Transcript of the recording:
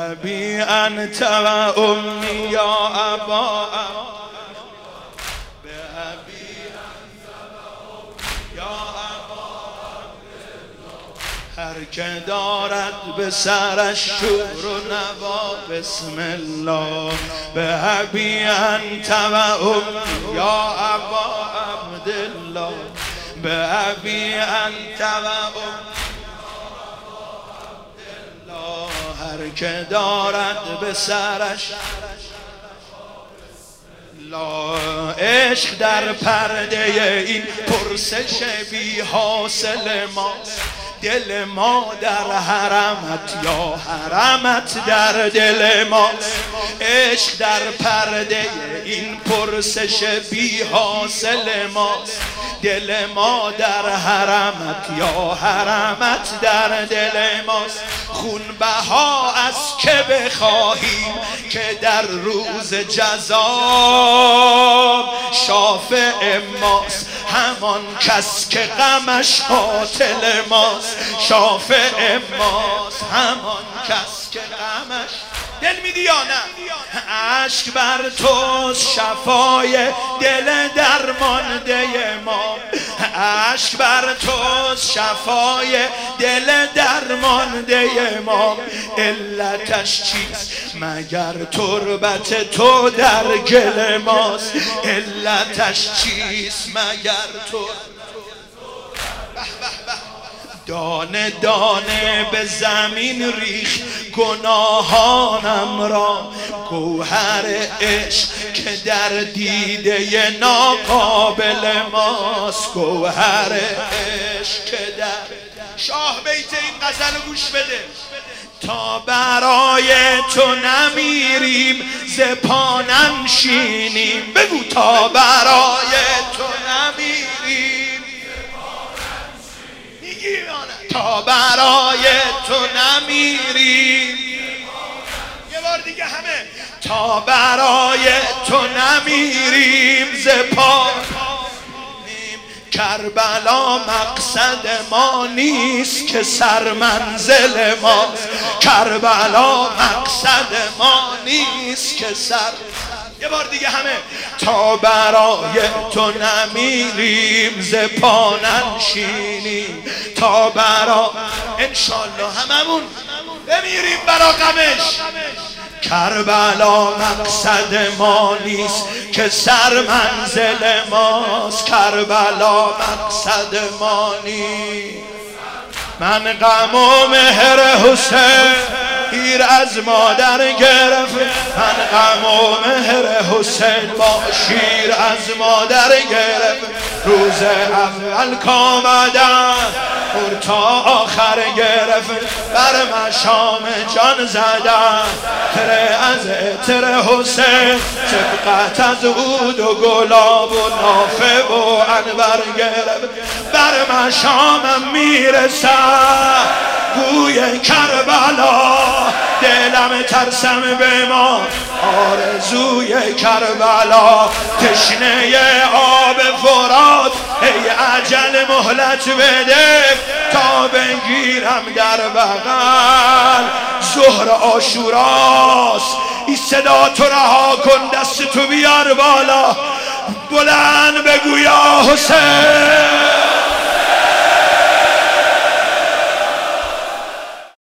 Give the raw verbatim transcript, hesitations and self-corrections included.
ابی انت و امی یا ابا به ابی انت و امی یا ابا هر که دارد به سرش شور و نوا بسم الله به ابی انت و امی یا ابا عبدالله به ابی انت و امی هر که دارد به سرش لا عشق در پرده این پرسش بی حاصل ماست دل ما در حرمت یا حرمت در دل ماست عشق در پرده این پرسش بی حاصل ماست دل ما در حرمت یا حرمت در دل ماست خون بها از که بخواهیم که در روز جزا شافع ماست همان کس که غمش قاتل ماست شافع ماست همان کس که غمش دل میدی یا نه عشق بر توست شفای دل درمانده ما عشق بر توست شفای دل درمانده ما علتش چیست مگر تربت تو در گل ماست علتش چیست مگر تو دانه دانه به زمین ریخت گناهانم را گوهر عشق که در دیده ناقابل ماست گوهر عشق که در شاه بیت این غزل رو گوش بده تا برای تو نمیریم ز پا ننشینیم بگو تا برای تو نمیریم تا برای تو نمیریم یه بار دیگه همه تا برای تو نمیریم ز پا کربلا مقصد ما نیست که سر منزل ماست کربلا مقصد ما نیست که سر یه بار دیگه همه تا برای تو نمیریم ز پا ننشینیم تا برا انشالله هممون بمیریم برا غمش کربلا مقصد ما نیست که سر منزل ماست کربلا مقصد ما نیست من غم و مهر حسین پیر از مادر گرفت من غم و مهر حسین با شیر از مادر گرفت روز اول کامدن پر تا آخر گرفت بر مشام جان زدن تره از تره حسین سبقت از عود و گلاب و نافه و انبر گرفت بر مشامم میرسد گوی کربلا دلم ترسم به ما آرزوی کربلا تشنه آب فرات ای عجل مهلت بده تا بگیرم در بغل ظهر عاشوراست این صدا تو رها کن دست تو بیار بالا بلند بگو یا حسین